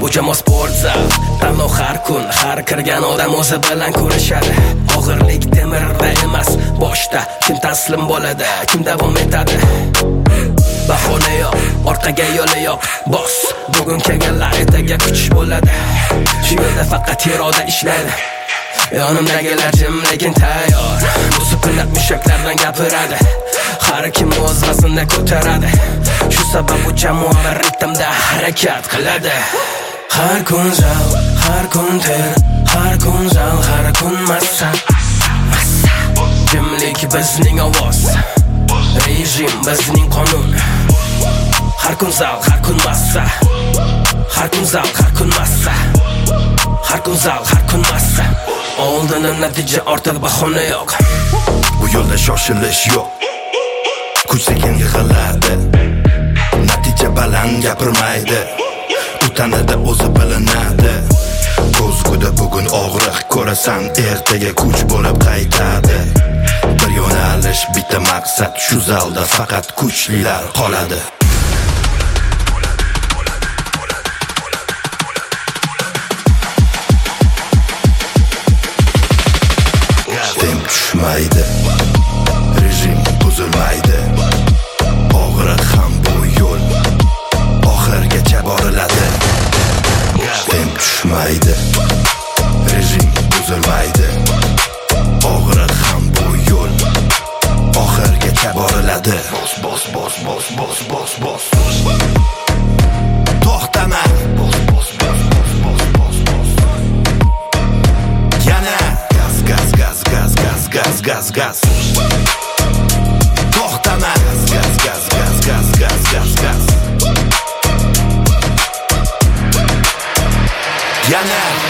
Bu jamoa sportzal, tanlov har kun. Har kirgan odam o'zi bilan ko'rishadi. Og'irlik temirda emas, boshda. Kim taslim bo'ladi, kim davom etadi. Bahona yo'q, orqaga yo'li yo'q. Boss, bugun kelganlar ertaga kuch bo'ladi. Shu yerda faqat iroda ishlaydi. Yonimdagilar jim lekin tayyor. Bu sukunat mushaklardan gapiradi. Har kim o'z vaznida ko'taradi. Shu sabab bu jamoa bir ritmda harakat qiladi. Har kun zal, har kun ter, har kun zal, har kun massa. Jimlik bizning ovoz, rejim bizning qonun. Har kun zal, har kun massa. Har kun zal, har kun massa. Har kun zal, har kun massa. Oldindan natija ortiq bahona yo'q. Bu yo'lda shoshilish yo'q. Kuch sekin yig'iladi. Natija baland gapirmaydi. U tanada o'zi bilinadi. Ko'zguda bugun og'riq ko'rasan, ertaga kuch bo'lib qaytadi. Bir yo'nalish, bitta maqsad, shu zalda faqat kuchlilar qoladi. Tem tushmaydi, rejim buzilmaydi. Og'riq ham bu yo'l oxirgacha boriladi. Tem tushmaydi, rejim buzilmaydi. Og'riq ham bu yo'l oxirgacha boriladi. Bos. To'xtama. Yana gaz. To'xtama. Gaz. Yana